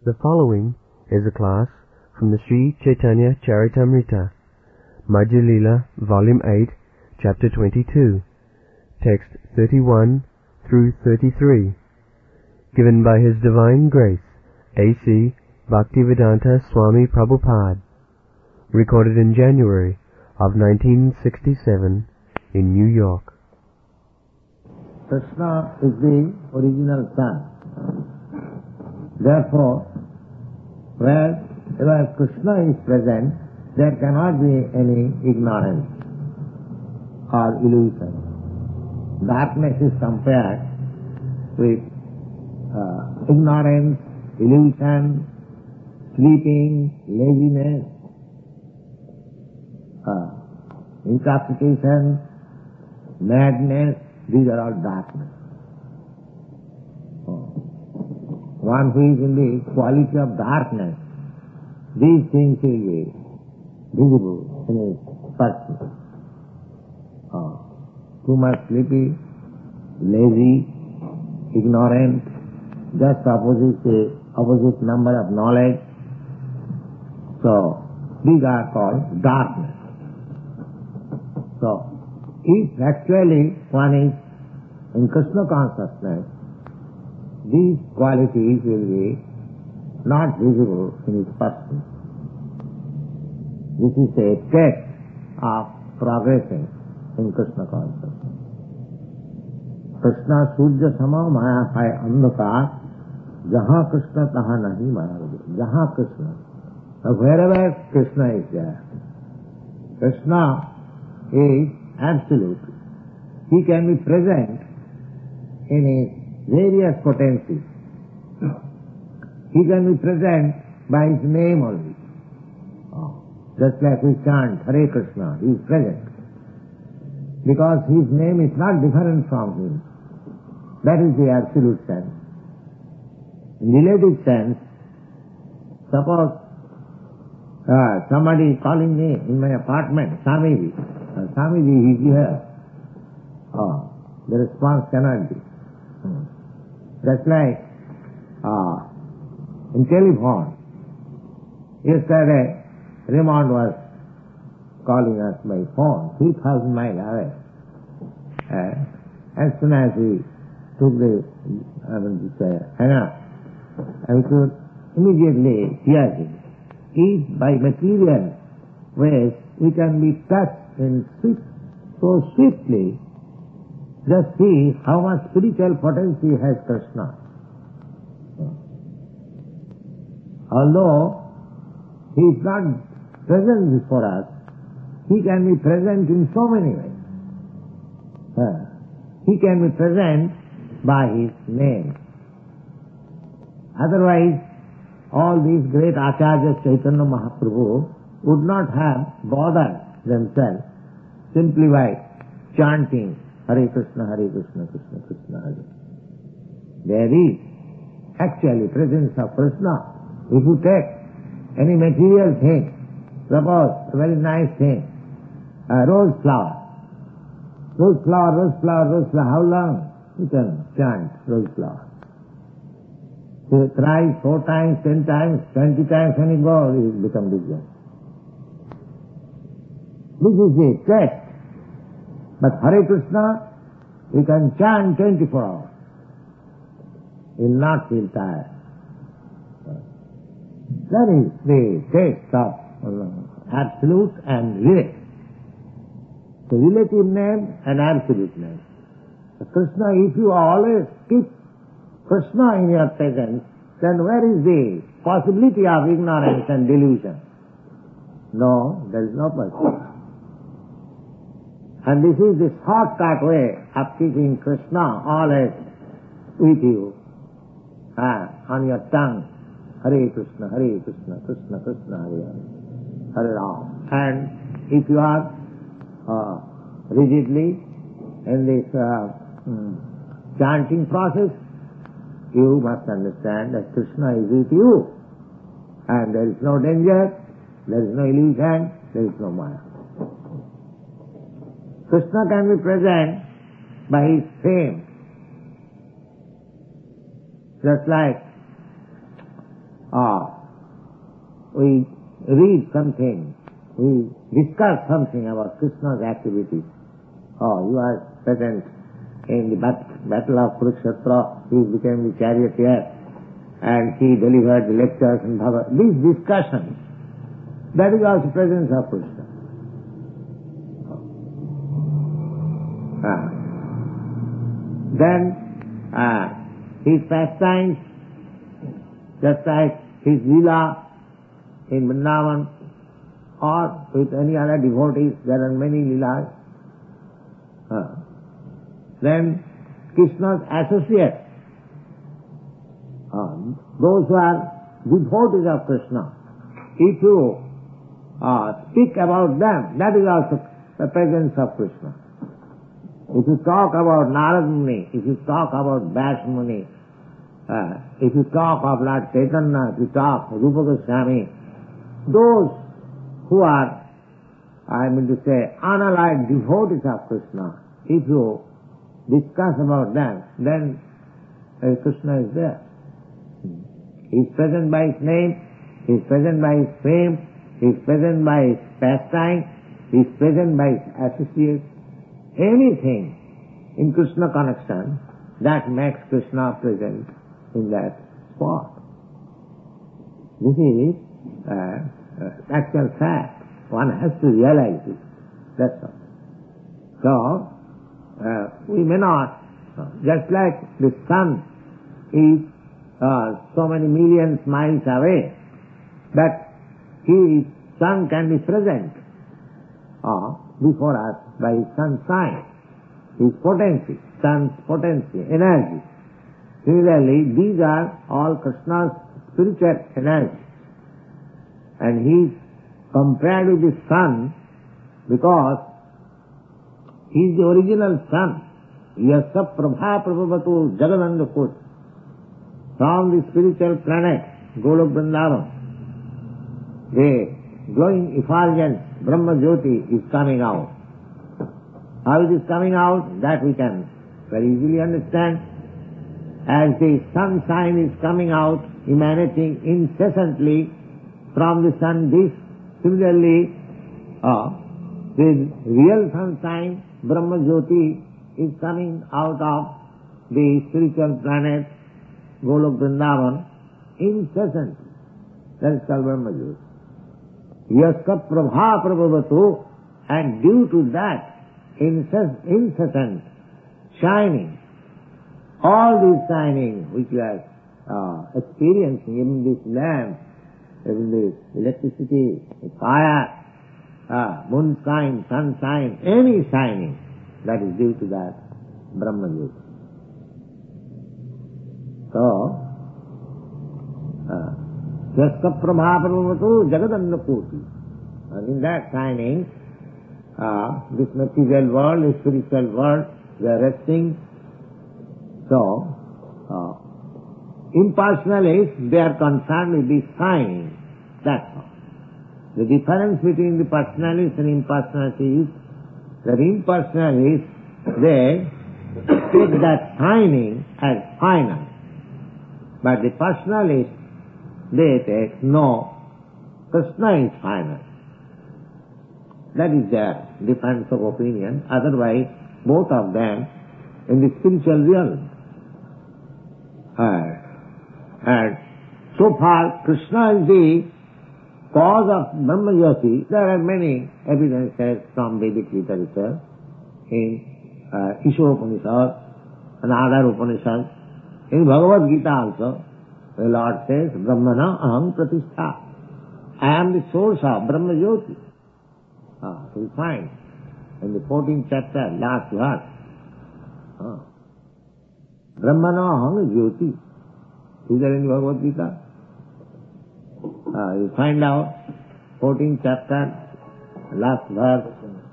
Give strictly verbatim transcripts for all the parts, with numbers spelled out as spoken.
The following is a class from the Sri Chaitanya Charitamrita, Madhya Leela, Volume eight, Chapter twenty-two, Text thirty-one through thirty-three, given by His Divine Grace, A C Bhaktivedanta Swami Prabhupada, recorded in January of nineteen sixty-seven in New York. Krishna is the original sun. Therefore, wherever Krishna is present, there cannot be any ignorance or illusion. Darkness is compared with uh, ignorance, illusion, sleeping, laziness, uh, intoxication, madness. These are all darkness. One who is in the quality of darkness, these things will be visible in his person. Uh, too much sleepy, lazy, ignorant, just opposite the opposite number of knowledge. So, these are called darkness. So, if actually one is in Krishna consciousness, these qualities will be not visible in his person. This is a test of progressing in Krishna consciousness. Krishna Surya Sama Maya Hai Andhakar, Jaha Krishna Taha Nahi Maya. Jaha Krishna. Now wherever Krishna is there, Krishna is absolute. He can be present in his various potencies. He can be present by his name only. Oh. Just like we chant Hare Krishna, he is present. Because his name is not different from him. That is the absolute sense. In relative sense, suppose uh, somebody calling me in my apartment, Swamiji, uh, Swamiji, he is here. Oh, the response cannot be. Hmm. Just like uh, in telephone, yesterday Raymond was calling us by phone, three thousand miles away. Uh, as soon as we took the, I mean to say, hang up, I could immediately hear him. If by material ways we can be touched in swift, so swiftly, just see how much spiritual potency has Krishna. Although he is not present before us, he can be present in so many ways. He can be present by his name. Otherwise, all these great Acharyas, Chaitanya Mahaprabhu, would not have bothered themselves simply by chanting Hare Krishna, Hare Krishna, Krishna Krishna, Hare. There is actually presence of Krishna. If you take any material thing, suppose a very nice thing, a rose flower, rose flower, rose flower, rose flower, how long you can chant rose flower? So thrice, four times, ten times, twenty times, when you go, you become busy. This is the test. But Hare Krishna, we can chant twenty-four hours. You will not feel tired. That is the taste of absolute and relative. The relative name and absolute name. Krishna, if you always keep Krishna in your presence, then where is the possibility of ignorance and delusion? No, there is no possibility. And this is the shortcut way of keeping Krishna always with you, ah, on your tongue. Hare Krishna, Hare Krishna, Krishna Krishna, Hare Hare, Hare Ram. And if you are uh, rigidly in this uh, hmm, chanting process, you must understand that Krishna is with you. And there is no danger, there is no illusion, there is no Maya. Krishna can be present by his fame. Just like uh, we read something, we discuss something about Krishna's activities. Oh, you are present in the bat- battle of Kurukshetra, he became the charioteer, and he delivered the lectures and Bhagavad. These discussions, that is also presence of Krishna. Ah. Then, ah, his pastimes, just like his lila in Vrindavan, or with any other devotees, there are many lilas. Ah. Then, Krishna's associates, ah, those who are devotees of Krishna, if you uh, speak about them, that is also the presence of Krishna. If you talk about Narad Muni, if you talk about Vyasa Muni, uh, if you talk of Lord Chaitanya, if you talk of Rupa Goswami, those who are, I mean to say, unallied devotees of Krishna, if you discuss about them, then uh, Krishna is there. He is present by his name, he is present by his fame, he is present by his pastime, he is present by his associates. Anything in Krishna connection that makes Krishna present in that spot. This is uh, uh, actual fact. One has to realize it. That's all. So, uh, we may not, uh, just like the sun is uh, so many millions miles away, but his sun can be present uh, before us by his sunshine, his potency, sun's potency, energy. Similarly, these are all Krishna's spiritual energy. And he is compared with the sun because he is the original sun. Yasa prabha prabhavatu jagadandaput. From the spiritual planet, Golok Vrindavan, the glowing effulgence, Brahma Jyoti is coming out. How it is coming out, that we can very easily understand. As the sunshine is coming out, emanating incessantly from the sun disk, similarly, uh, the real sunshine, Brahma Jyoti, is coming out of the spiritual planet, Golok Vrindavan, incessantly. That is called Brahma Jyoti. Yaska prabha prabhavatu, and due to that incessant shining, all these shining which we are uh, experiencing, even this lamp, even this electricity, fire, uh, moonshine, sunshine, any shining, that is due to that Brahma Jyoti. So, uh, Yaska prabha prabhavatu jagadannapoti. And in that shining, uh, this material world, this spiritual world, they are resting. So, uh, impersonalists, they are concerned with this shining. That's all. The difference between the personalists and impersonalists is that impersonalists, they take that shining as final. But the personalists, they take, no, Krishna is final. That is their difference of opinion. Otherwise, both of them in the spiritual realm. Uh, and so far, Krishna is the cause of Brahma Jyoti. There are many evidences from Vedic literature in uh, Ishopanishad and other Upanishads. In Bhagavad Gita also, the Lord says, Brahmana aham pratishtha. I am the source of Brahma Jyoti. Ah, we find in the fourteenth chapter, last verse, ah, Brahmana aham Jyoti. Is there in Bhagavad Gita? Ah, you find out, fourteenth chapter, last verse.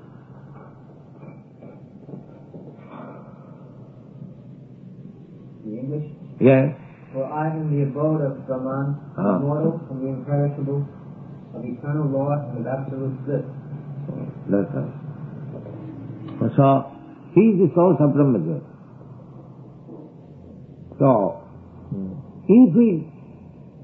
The English? Yes. For I am the abode of Brahman, Ah. immortal and the imperishable, of eternal law and of absolute bliss. That's right. So, he is the source of Brahma Jyoti. So, if we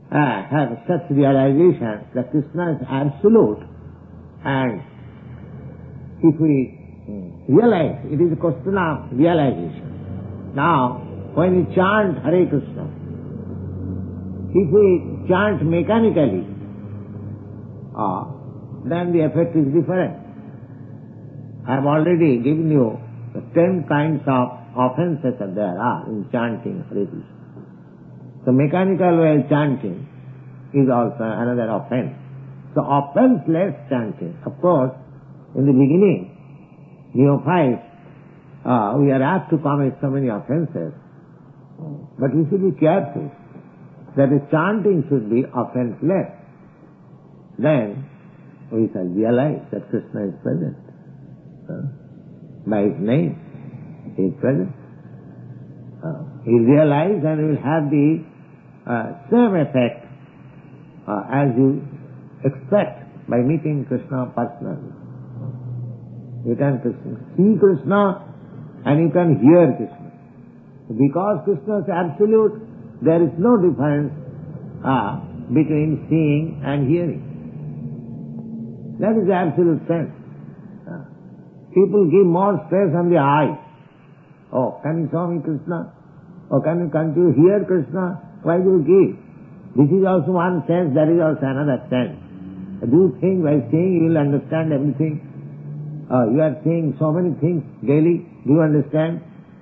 uh, have such realization that Krishna is absolute, and if we realize, it is a question of realization. Now, when we chant Hare Krishna, if we chant mechanically, uh, then the effect is different. I have already given you the ten kinds of offenses that there are in chanting Hare Krishna. The mechanical way of chanting is also another offense. So offenseless chanting. Of course, in the beginning, neophytes, uh, we are apt to commit so many offenses. But we should be careful that the chanting should be offenseless. Then we shall realize that Krishna is present. Uh, by His name, He is present. Uh, he will realize and will have the uh, same effect uh, as you expect by meeting Krishna personally. You can see Krishna and you can hear Krishna. Because Krishna is absolute, there is no difference uh, between seeing and hearing. That is the absolute sense. Uh, people give more stress on the eyes. Oh, can you show me Krishna? Or can you, can't you hear Krishna? Why do you give? This is also one sense, that is also another sense. Do you think by seeing you will understand everything? Uh, you are seeing so many things daily. Do you understand?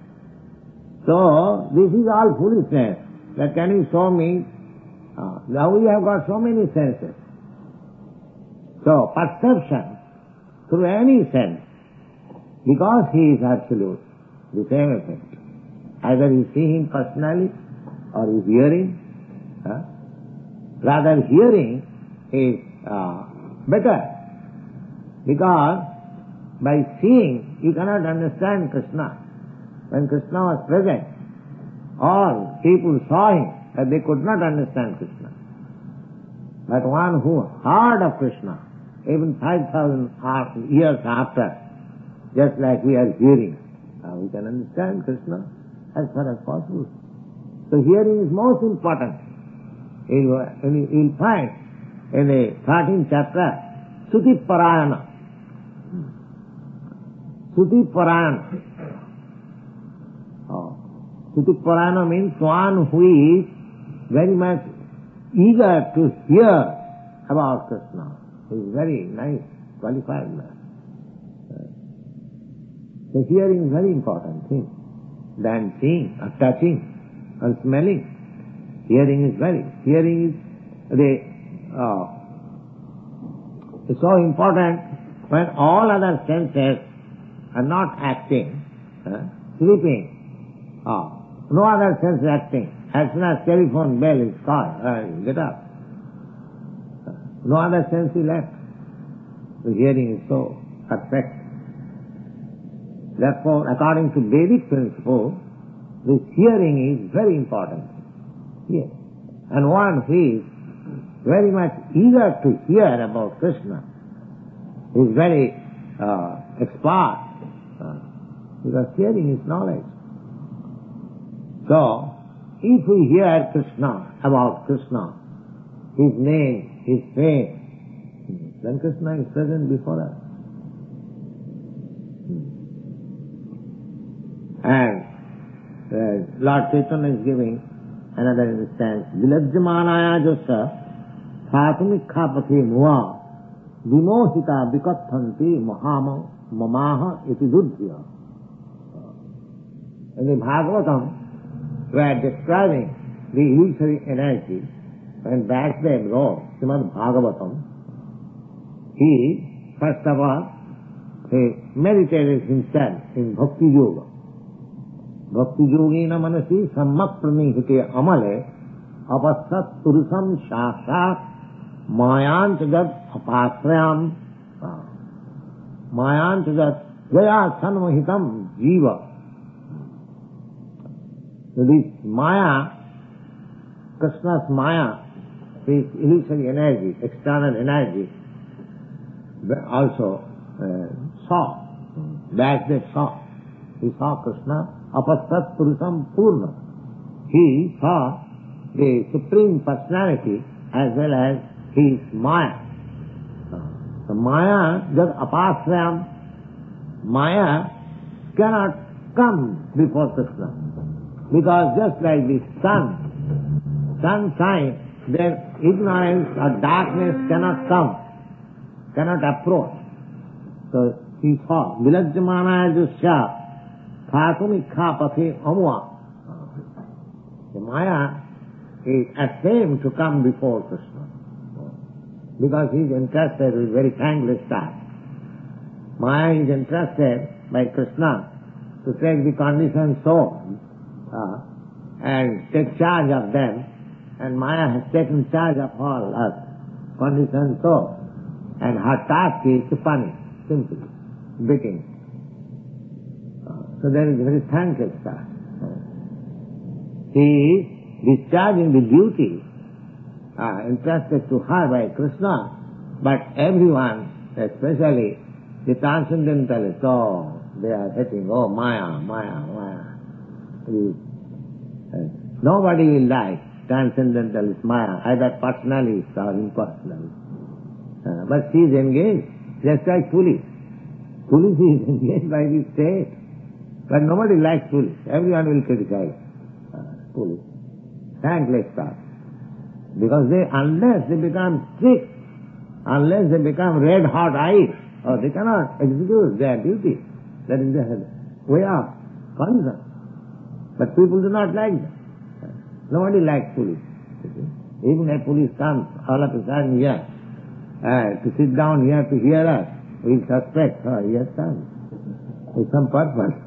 So, this is all foolishness. That can you show me? Uh, now we have got so many senses. So, perception through any sense, because He is absolute, the same effect. Either you see Him personally or you hearing. Huh? Rather, hearing is uh, better, because by seeing you cannot understand Krishna. When Krishna was present, all people saw Him, but they could not understand Krishna. But one who heard of Krishna, even five thousand years after, just like we are hearing, now we can understand Krishna as far as possible. So hearing is most important. You will find in the thirteenth chapter, Suti Parayana. Suti Parayana. Oh. Suti Parayana means one who is very much eager to hear about Krishna. He is very nice, qualified man. So hearing is very important thing than seeing or touching or smelling. Hearing is very, hearing is the, uh, it's so important when all other senses are not acting, uh, sleeping, uh, no other sense is acting. As soon as telephone bell is called, uh, get up. Uh, no other sense is left. The hearing is so perfect. Therefore, according to Vedic principle, this hearing is very important. Yes. And one who is very much eager to hear about Krishna is very uh, expert, uh, because hearing is knowledge. So, if we hear Krishna, about Krishna, His name, His fame, then Krishna is present before us. And uh, Lord Chaitanya is giving another instance. Vilajyamanaya jasa phatumikha pathe muva vimohita vikathanti mahama mamaha iti duddhya. In the Bhagavatam, we are describing the illusory energy. When Vasudev wrote Srimad Bhagavatam, he, first of all, he meditated himself in Bhakti Yoga. Bhakti Yogena manasi sammak pranihite amale apasat purusam shashat mayan chajat apasrayam mayan chajat jaya sanmahitam jiva. So this Maya, Krishna's Maya, this illusory energy, external energy, also uh, saw, Vasudev saw. He saw Krishna, apastat purusam purna. He saw the Supreme Personality as well as his Maya. The Maya, just apart from Maya, cannot come before Krishna. Because just like the sun, sun shines, then ignorance or darkness cannot come, cannot approach. So he saw, Vilajjamana Jusya, Khatumikha Pathe Amua. The Maya is ashamed to come before Krishna, because he is interested with very thankless task. Maya is interested by Krishna to take the conditioned soul uh, and take charge of them, and Maya has taken charge of all us, conditioned souls, and her task is to punish, simply, beating. Uh, so there is a very thankless task. He is discharging the duty uh, entrusted to her by Krishna, but everyone, especially the transcendentalists, oh, they are hating, oh, Maya, Maya, Maya. Uh, nobody will like transcendentalist Maya, either personalist or impersonalist. Uh, but she is engaged, just like police. Police is engaged by the state, but nobody likes police. Everyone will criticize uh, police. Thankless task. Because they, unless they become strict, unless they become red-hot eyes, oh, they cannot execute their duty. That is their way of conduct. But people do not like them. Nobody likes police. Even a police comes all of a sudden here uh, to sit down here to hear us, we suspect, oh, he has come with some purpose.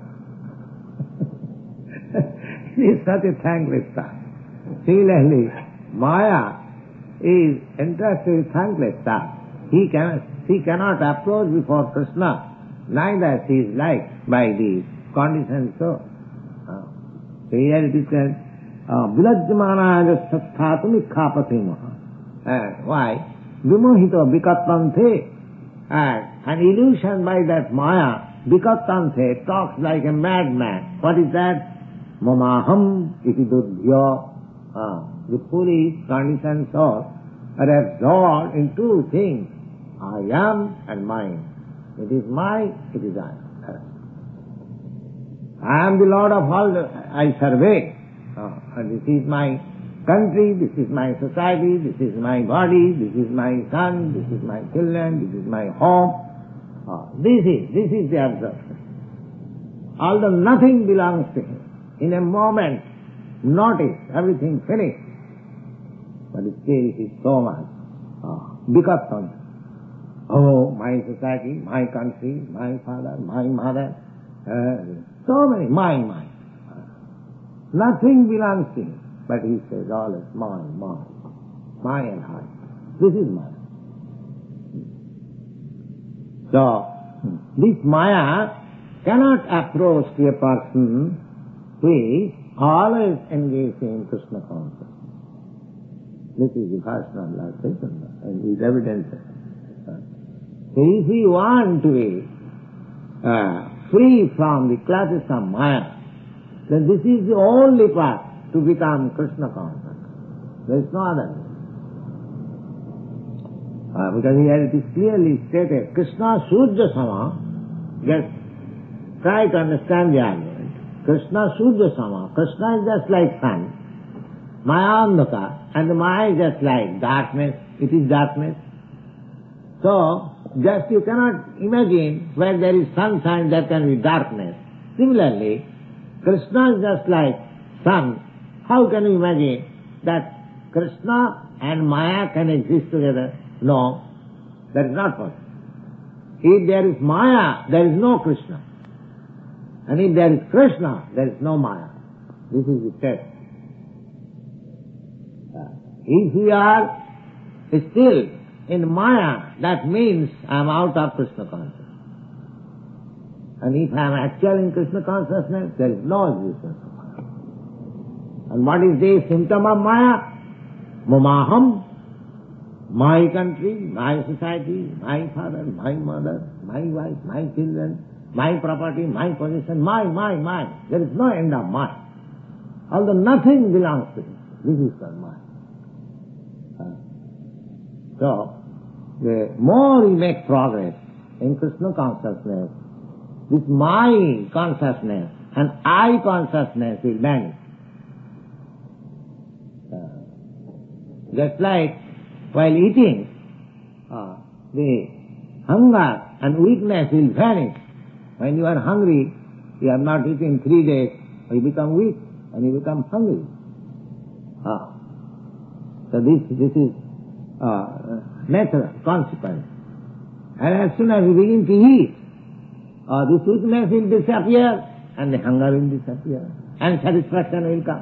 It is such a thankless task. Similarly, Maya is interested in thankless task. He cannot, she cannot approach before Krishna, neither she is liked by the conditioned soul. Uh, so here it is said, Vilajjamana Satthatumikha Pathimaha. And why? Vimohito Vikatanthe. And an illusion by that Maya, Vikatanthe, talks like a madman. What is that? Mamaham iti dudhya. Uh, the foolish conditioned soul are absorbed in two things, I am and mine. It is my, it is I. I am the Lord of all, the, I survey. Uh, and this is my country, this is my society, this is my body, this is my son, this is my children, this is my home. Uh, this is, this is the absorption. Although nothing belongs to him. In a moment, notice, everything finished. But still it is so much. Uh, because oh, my society, my country, my father, my mother, uh, so many, mine, mine. Uh, nothing belongs to him. But he says, all is mine, mine, mine and heart. This is mine. So, this Maya cannot approach to a person who is always engaged in Krishna consciousness. This is the personal Lord Chaitanya and his evidences. So if we want to be uh, free from the clutches of Maya, then this is the only path to become Krishna conscious. There is no other. Uh, because here it is clearly stated, Krishna Sudya Sama, just try to understand the argument. Krishna Sudya Sama, Krishna is just like sun, Maya Andhaka, and the Maya is just like darkness, it is darkness. So, just you cannot imagine where there is sunshine, there can be darkness. Similarly, Krishna is just like sun. How can you imagine that Krishna and Maya can exist together? No, that is not possible. If there is Maya, there is no Krishna. And if there is Krishna, there is no Maya. This is the test. If we are still in Maya, that means I am out of Krishna consciousness. And if I am actual in Krishna consciousness, there is no existence of Maya. And what is the symptom of Maya? Mamaham, my country, my society, my father, my mother, my wife, my children, my property, my possession, my, my, my. There is no end of mine. Although nothing belongs to me. This is called Maya. So, the more we make progress in Krishna consciousness, this my consciousness and I consciousness will vanish. Uh, just like while eating, uh, the hunger and weakness will vanish. When you are hungry, you have not eaten three days, you become weak and you become hungry. Uh, so this this is uh, natural consequence. And as soon as you begin to eat, uh, this weakness will disappear and the hunger will disappear and satisfaction will come.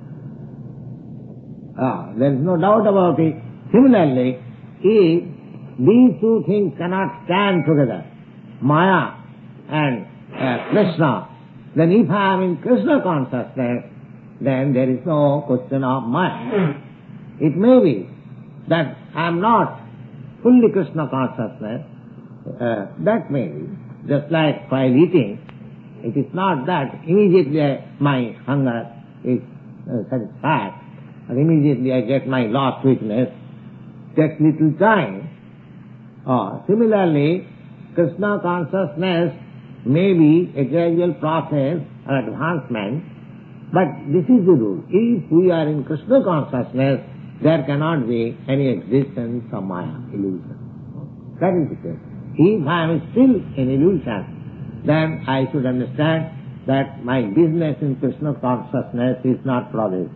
Uh, there is no doubt about it. Similarly, if these two things cannot stand together, Maya and uh, Krishna, then if I am in Krishna consciousness, then there is no question of Maya. It may be that I am not fully Krishna consciousness, uh, that may be, just like while eating, it is not that immediately my hunger is uh, satisfied, and immediately I get my lost weakness. Takes little time. Uh, similarly, Krishna consciousness may be a gradual process or advancement, but this is the rule. If we are in Krishna consciousness, there cannot be any existence of Maya, illusion. That is the case. If I am still in illusion, then I should understand that my business in Krishna consciousness is not progressive.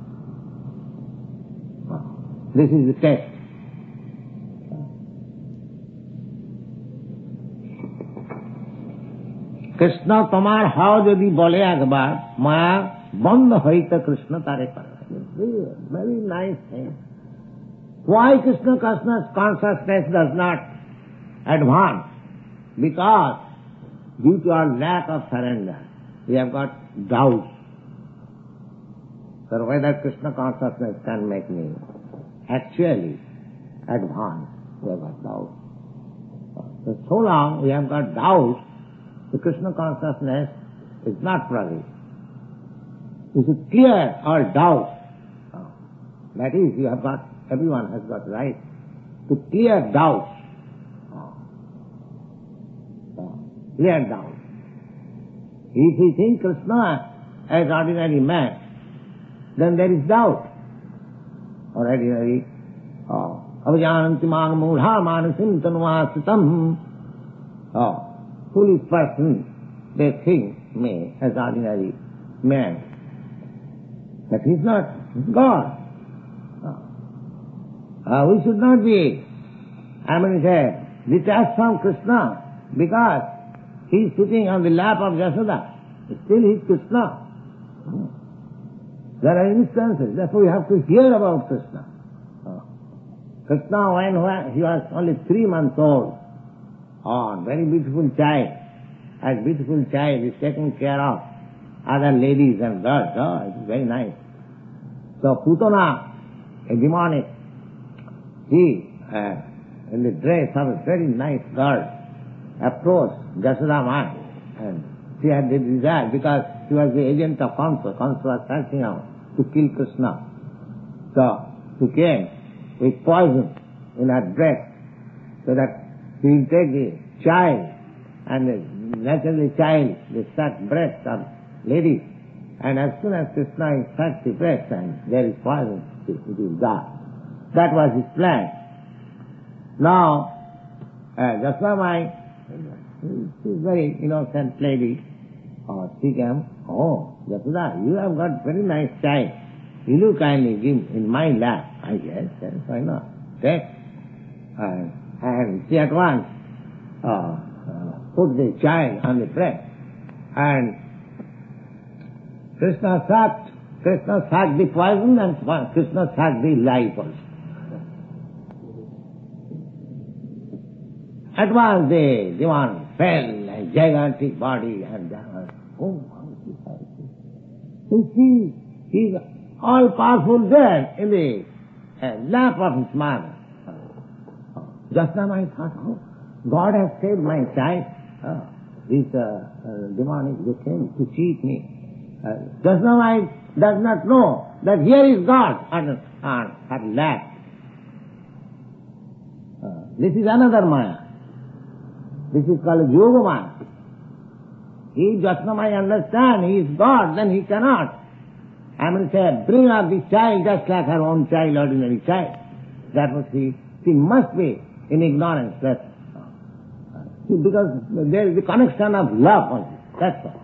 This is the test. Krishna তোমার হাও যদি বলে একবার মায়া বন্ধ হইতে কৃষ্ণ তারে করে. Very nice thing. Why Krishna consciousness does not advance? Because due to our lack of surrender, we have got doubts. So whether Krishna consciousness can make me actually advance, we have got doubts. So, so long we have got doubts, the Krishna consciousness is not progress. We should clear all doubts. That is, you have got, everyone has got right to clear doubts. Clear doubts. If we think Krishna as ordinary man, then there is doubt. Or ordinary, avajananti man mudha manasim tanuvasitam. Foolish person, they think me as ordinary man. But he is not, he is God. Uh, we should not be, I mean, say, detached from Krishna because he is sitting on the lap of Yashoda. Still he is Krishna. There are instances, therefore we have to hear about Krishna. Uh, Krishna, when, when he was only three months old, oh, very beautiful child, as beautiful child is taking care of other ladies and girls. Oh, it is very nice. So Putana, a demonic, she, uh, in the dress of a very nice girl, approached Yashoda Ma, and she had the desire because she was the agent of Kamsa. Kamsa was searching out to kill Krishna. So she came with poison in her dress so that she will take the child, and the, naturally child, the suck breast of ladies, and as soon as Krishna sucks the breast and there is poison, it will die. That was his plan. Now, uh, Jaslamai, she is very innocent lady, uh, she came, oh, Yashoda, you have got very nice child. Will you kindly give in my lap? I guess, yes, why not? Take. Uh, and she at once uh, uh, put the child on the breast, and Krishna sucked, Krishna sucked the poison and Krishna sucked the life also. At once the demon fell, a gigantic body, and uh, oh, you see, he is all powerful there in the uh, lap of his mother. Just now I thought, oh, God has saved my child. Oh, this uh, uh, demonic, they came to cheat me. Uh, just now I does not know that here is God on, on her lap. This is another Maya. This is called Yoga Maya. If Jasnamai understand he is God, then he cannot. I mean, say, bring up this child just like her own child, ordinary child. That was she. She must be in ignorance. That's because there is the connection of love only. That's all.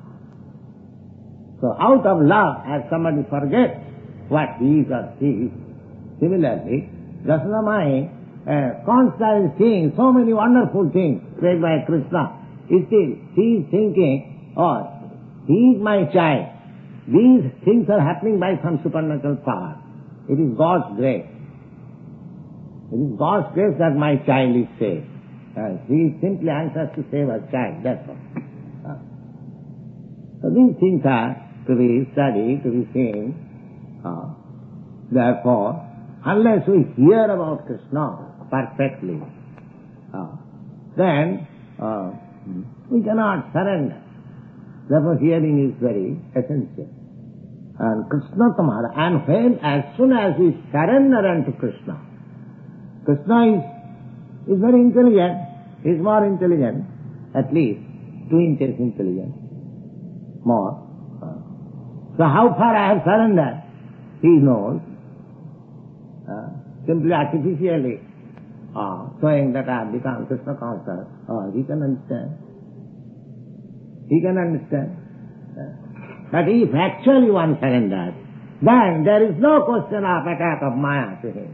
So out of love, as somebody forgets what he is or she is, similarly, Jasnamai uh, constantly seeing so many wonderful things said by Krishna. Still, she is thinking, oh, he is my child. These things are happening by some supernatural power. It is God's grace. It is God's grace that my child is saved. Uh, she is simply anxious to save her child, that's all. Uh, so these things are to be studied, to be seen. Uh, therefore, unless we hear about Krishna perfectly, uh, then uh, we cannot surrender. Therefore, hearing is very essential. And Krishna Tamara, and when, as soon as we surrender unto Krishna, Krishna is, is very intelligent, he is more intelligent, at least two inches intelligent, more. So how far I have surrendered, he knows, uh, simply artificially uh, showing that I have become Krishna conscious, uh, he can understand. He can understand. But if actually one surrenders, then there is no question of attack of Maya to him.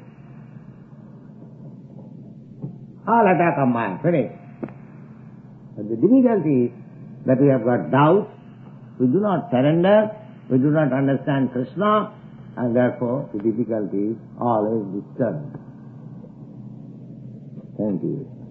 All attack of Maya, finished. But the difficulty is that we have got doubts, we do not surrender, we do not understand Krishna, and therefore the difficulty is always disturbed. Thank you.